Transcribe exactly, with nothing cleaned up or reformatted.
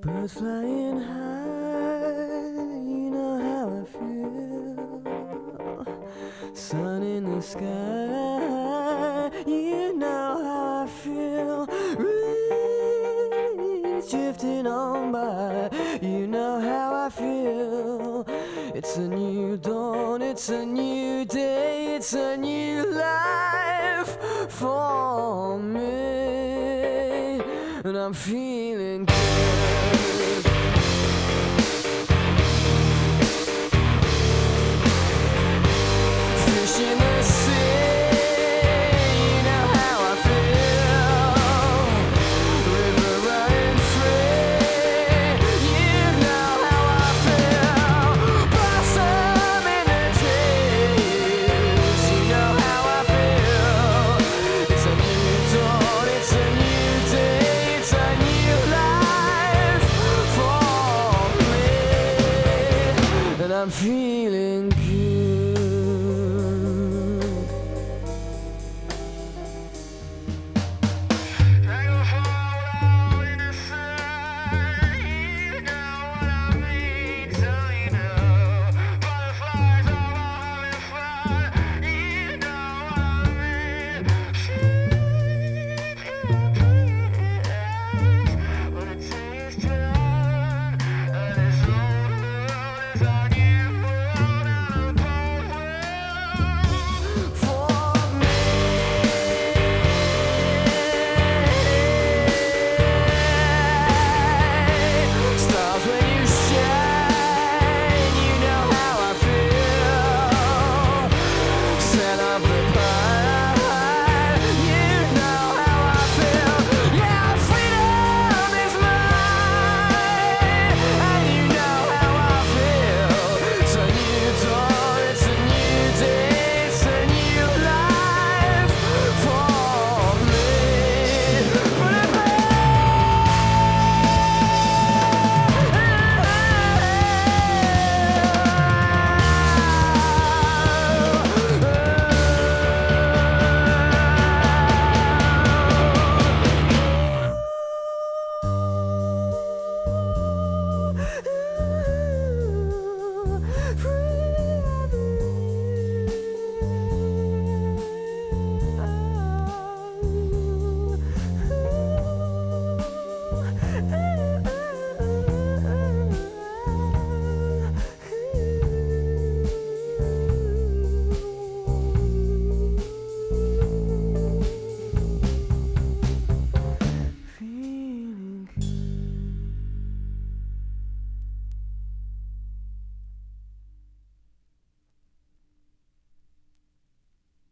Birds flying high, you know how I feel. Sun in the sky, you know how I feel. Reeds drifting on by, you know how I feel. It's a new dawn, it's a new day, it's a new life for me, and I'm feeling good. Fish in the sea, you know how I feel. River running free, you know how I feel. Blossom in the trees, you know how I feel. It's a new dawn, it's a new day, it's a new life for me, and I'm feeling good. Free.